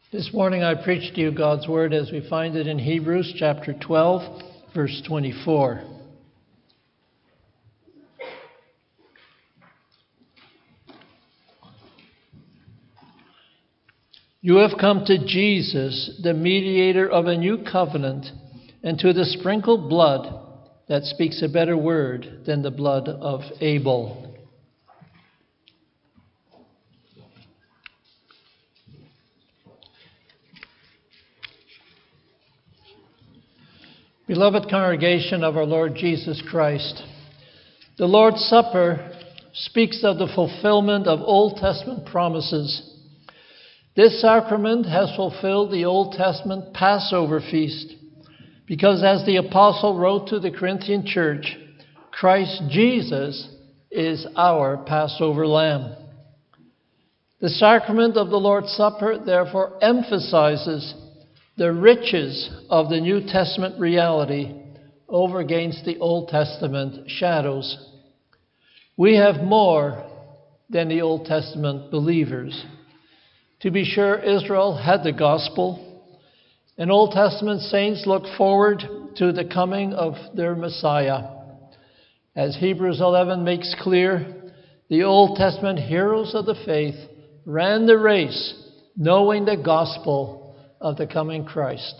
This morning I preach to you God's Word as we find it in Hebrews chapter 12, verse 24. You have come to Jesus, the mediator of a new covenant, and to the sprinkled blood that speaks a better word than the blood of Abel. Beloved congregation of our Lord Jesus Christ, the Lord's Supper speaks of the fulfillment of Old Testament promises. This sacrament has fulfilled the Old Testament Passover feast, because as the apostle wrote to the Corinthian church, Christ Jesus is our Passover lamb. The sacrament of the Lord's Supper therefore emphasizes the riches of the New Testament reality over against the Old Testament shadows. We have more than the Old Testament believers. To be sure, Israel had the gospel, and Old Testament saints look forward to the coming of their Messiah. As Hebrews 11 makes clear, the Old Testament heroes of the faith ran the race knowing the gospel of the coming Christ.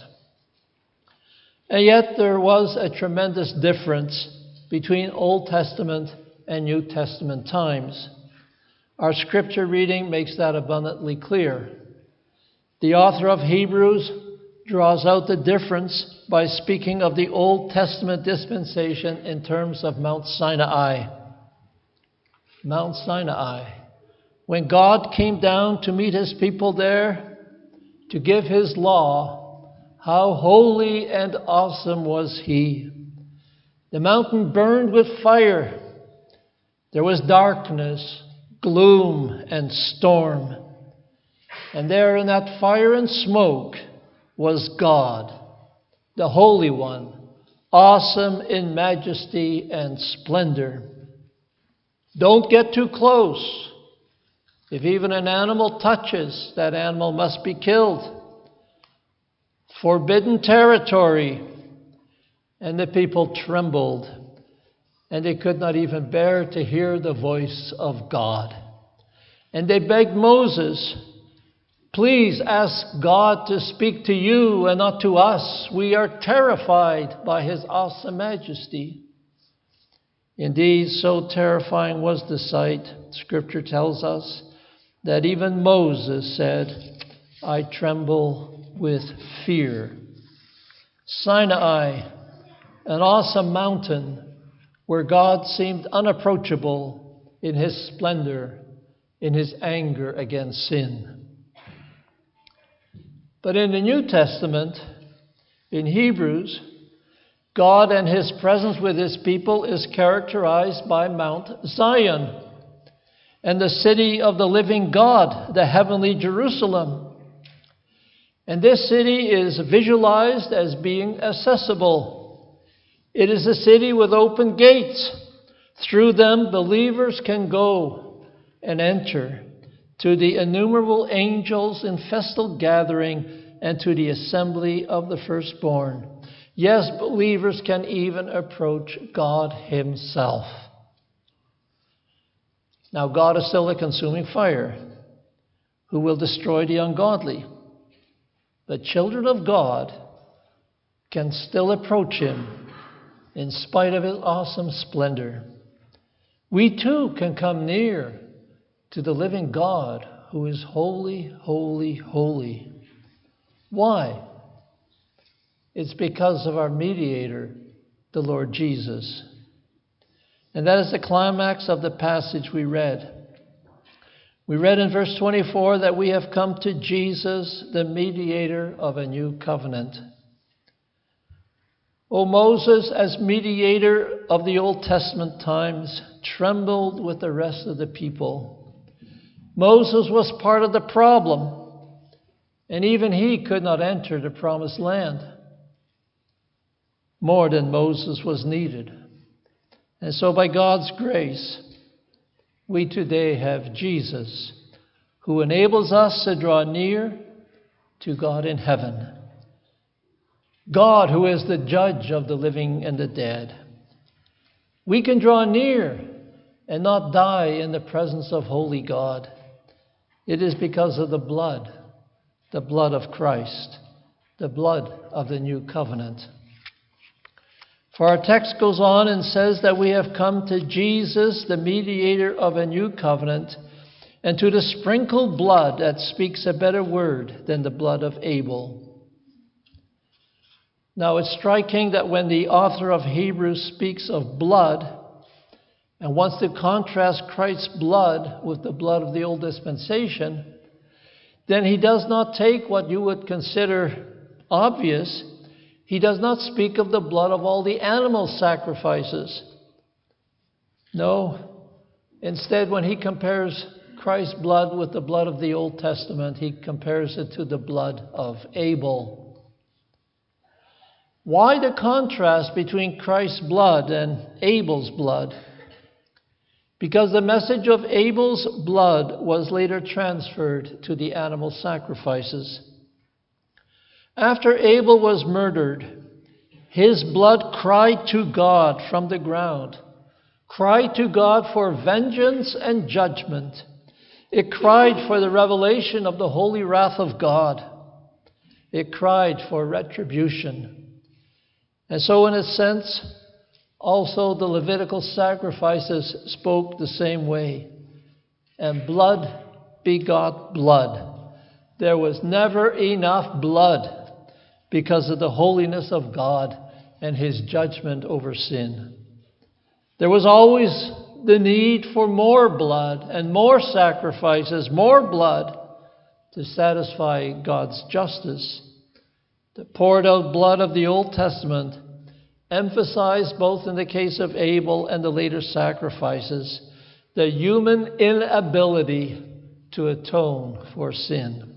And yet there was a tremendous difference between Old Testament and New Testament times. Our scripture reading makes that abundantly clear. The author of Hebrews draws out the difference by speaking of the Old Testament dispensation in terms of Mount Sinai. Mount Sinai. When God came down to meet his people there, to give his law, how holy and awesome was he. The mountain burned with fire. There was darkness, gloom, and storm. And there in that fire and smoke was God, the Holy One, awesome in majesty and splendor. Don't get too close. If even an animal touches, that animal must be killed. Forbidden territory. And the people trembled, and they could not even bear to hear the voice of God. And they begged Moses, please ask God to speak to you and not to us. We are terrified by his awesome majesty. Indeed, so terrifying was the sight, Scripture tells us, that even Moses said, I tremble with fear. Sinai, an awesome mountain where God seemed unapproachable in his splendor, in his anger against sin. But in the New Testament, in Hebrews, God and his presence with his people is characterized by Mount Zion and the city of the living God, the heavenly Jerusalem. And this city is visualized as being accessible. It is a city with open gates. Through them, believers can go and enter to the innumerable angels in festal gathering and to the assembly of the firstborn. Yes, believers can even approach God himself. Now, God is still a consuming fire who will destroy the ungodly. But children of God can still approach him in spite of his awesome splendor. We too can come near to the living God who is holy, holy, holy. Why? It's because of our mediator, the Lord Jesus. And that is the climax of the passage we read. We read in verse 24 that we have come to Jesus, the mediator of a new covenant. O Moses, as mediator of the Old Testament times, trembled with the rest of the people. Moses was part of the problem, and even he could not enter the promised land. More than Moses was needed. And so by God's grace, we today have Jesus, who enables us to draw near to God in heaven. God, who is the judge of the living and the dead. We can draw near and not die in the presence of holy God. It is because of the blood of Christ, the blood of the new covenant. For our text goes on and says that we have come to Jesus, the mediator of a new covenant, and to the sprinkled blood that speaks a better word than the blood of Abel. Now, it's striking that when the author of Hebrews speaks of blood and wants to contrast Christ's blood with the blood of the old dispensation, then he does not take what you would consider obvious. He does not speak of the blood of all the animal sacrifices. No, instead, when he compares Christ's blood with the blood of the Old Testament, he compares it to the blood of Abel. Why the contrast between Christ's blood and Abel's blood? Because the message of Abel's blood was later transferred to the animal sacrifices. After Abel was murdered, his blood cried to God from the ground, cried to God for vengeance and judgment. It cried for the revelation of the holy wrath of God. It cried for retribution. And so, in a sense, also the Levitical sacrifices spoke the same way. And blood begot blood. There was never enough blood because of the holiness of God and his judgment over sin. There was always the need for more blood and more sacrifices, more blood to satisfy God's justice. The poured out blood of the Old Testament emphasized, both in the case of Abel and the later sacrifices, the human inability to atone for sin.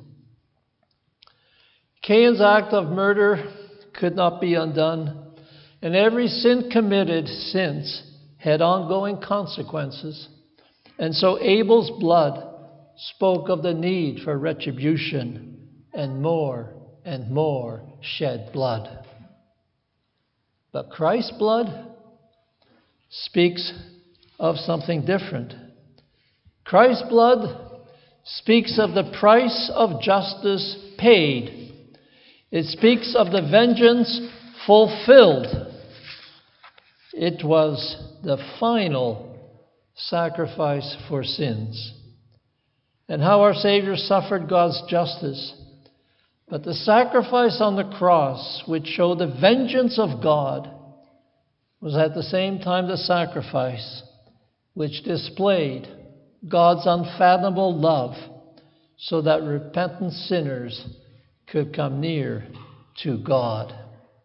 Cain's act of murder could not be undone, and every sin committed since had ongoing consequences. And so Abel's blood spoke of the need for retribution and more shed blood. But Christ's blood speaks of something different. Christ's blood speaks of the price of justice paid. It speaks of the vengeance fulfilled. It was the final sacrifice for sins. And how our Savior suffered God's justice. But the sacrifice on the cross, which showed the vengeance of God, was at the same time the sacrifice which displayed God's unfathomable love so that repentant sinners could come near to God.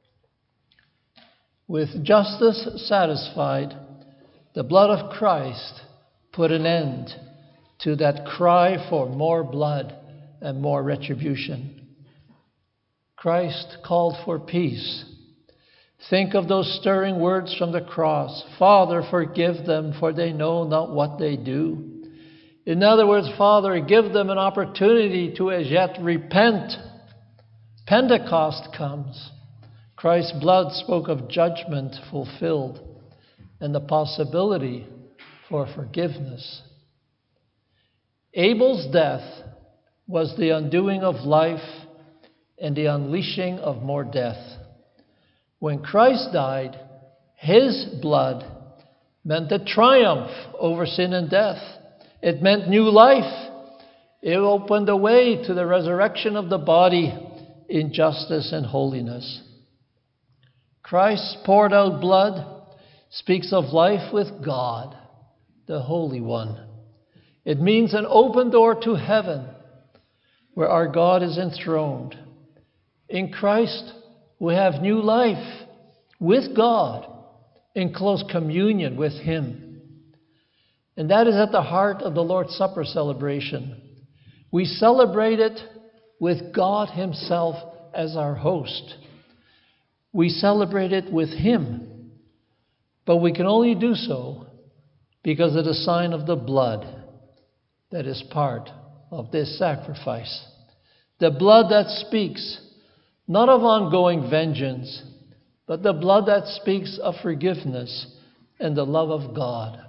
With justice satisfied, the blood of Christ put an end to that cry for more blood and more retribution. Christ called for peace. Think of those stirring words from the cross. Father, forgive them, for they know not what they do. In other words, Father, give them an opportunity to as yet repent. Pentecost comes. Christ's blood spoke of judgment fulfilled and the possibility for forgiveness. Abel's death was the undoing of life and the unleashing of more death. When Christ died, his blood meant the triumph over sin and death. It meant new life. It opened the way to the resurrection of the body in justice and holiness. Christ's poured out blood speaks of life with God, the Holy One. It means an open door to heaven where our God is enthroned. In Christ, we have new life with God in close communion with Him. And that is at the heart of the Lord's Supper celebration. We celebrate it with God Himself as our host. We celebrate it with Him. But we can only do so because of the sign of the blood that is part of this sacrifice. the blood that speaks not of ongoing vengeance, but the blood that speaks of forgiveness and the love of God.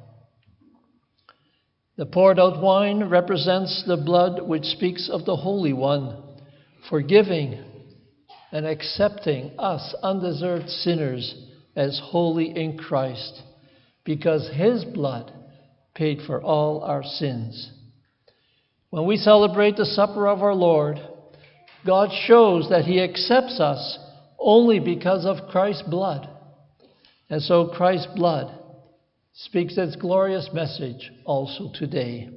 The poured out wine represents the blood which speaks of the Holy One, forgiving and accepting us undeserved sinners as holy in Christ, because his blood paid for all our sins. When we celebrate the supper of our Lord, God shows that he accepts us only because of Christ's blood. And so Christ's blood speaks its glorious message also today.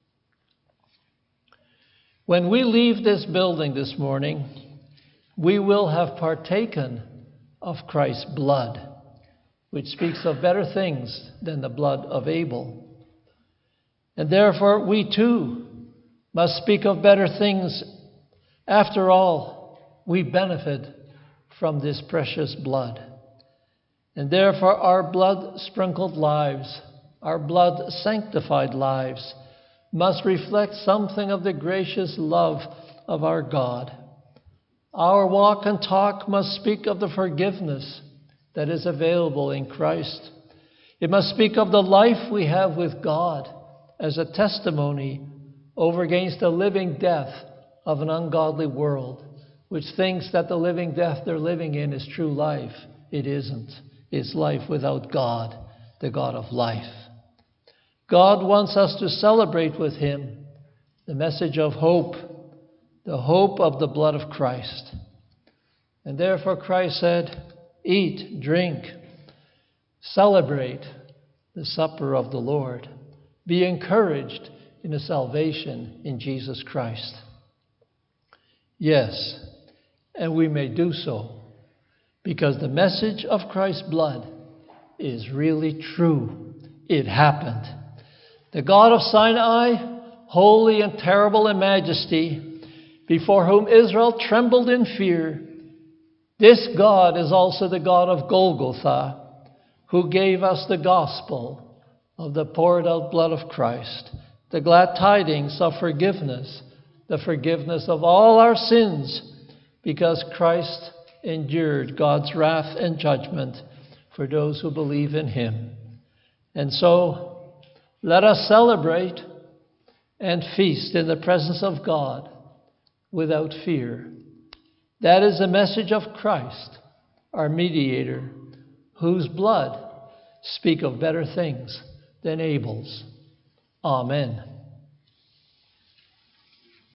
When we leave this building this morning, we will have partaken of Christ's blood, which speaks of better things than the blood of Abel. And therefore, we too must speak of better things. After all, we benefit from this precious blood. And therefore, our blood-sprinkled lives, our blood-sanctified lives, must reflect something of the gracious love of our God. Our walk and talk must speak of the forgiveness that is available in Christ. It must speak of the life we have with God as a testimony over against the living death of an ungodly world, which thinks that the living death they're living in is true life. It isn't. It's life without God, the God of life. God wants us to celebrate with him the message of hope, the hope of the blood of Christ. And therefore Christ said, eat, drink, celebrate the supper of the Lord. Be encouraged in the salvation in Jesus Christ. Yes, and we may do so because the message of Christ's blood is really true. It happened. The God of Sinai, holy and terrible in majesty, before whom Israel trembled in fear, this God is also the God of Golgotha, who gave us the gospel of the poured out blood of Christ, the glad tidings of forgiveness, the forgiveness of all our sins, because Christ endured God's wrath and judgment for those who believe in him. And so, let us celebrate and feast in the presence of God without fear. That is the message of Christ, our mediator, whose blood speaks of better things than Abel's. Amen.